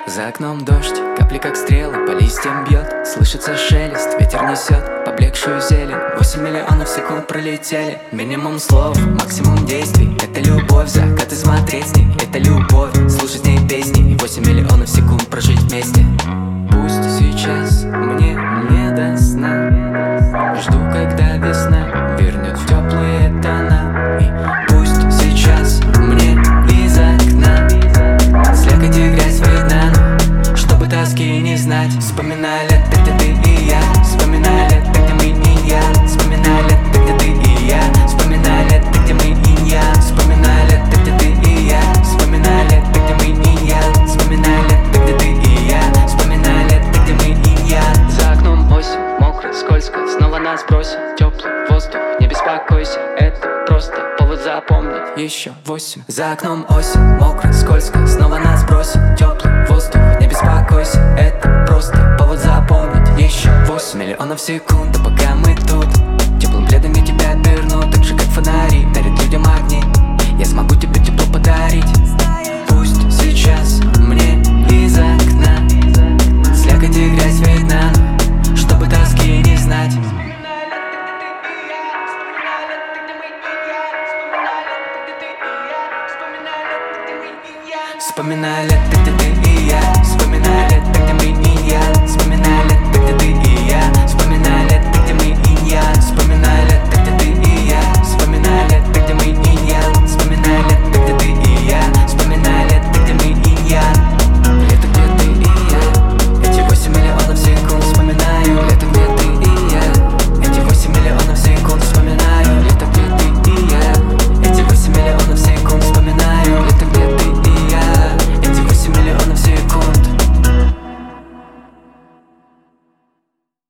За окном дождь, капли как стрелы по листьям бьет. Слышится шелест, ветер несет поблекшую зелень. 8 миллионов секунд пролетели. Минимум слов, максимум действий. Это любовь, закаты смотреть с ней. Это любовь, слушать с ней песни. И 8 миллионов секунд прожить вместе. Пусть сейчас мне не до сна. Жду, когда весна вернет в теплые тона. И пусть сейчас мне из окна слякоть и грязь видна, но чтобы тоски не знать. Вспоминай лето, где ты и я. Вспоминай лето, где мы и я. Вспоминай лето, где ты и я. Вспоминай лето, где мы и я. Вспоминай лето, где ты и я. Вспоминай лето, где мы и я. Вспоминай лето, где ты и я. Вспоминай лето, где мы и я. За окном осень, мокро, скользко, снова нас бросит теплый воздух. Не беспокойся, это просто повод запомнить еще 8. За окном осень, мокро, скользко, снова нас бросит теплый воздух. Не беспокойся, это просто повод запомнить еще 8 миллионов секунд, а пока мы тут теплым пледом я тебя оберну, так же как фонари дарят людям огни. Я смогу тебе тепло подарить. Пусть сейчас мне из окна слякоть и грязь видна, но чтобы тоски не знать. Вспоминай лето, где ты и я. Вспоминай лето, где мы и я. Вспоминай лето, где ты и я. Вспоминай лето, где мы и я.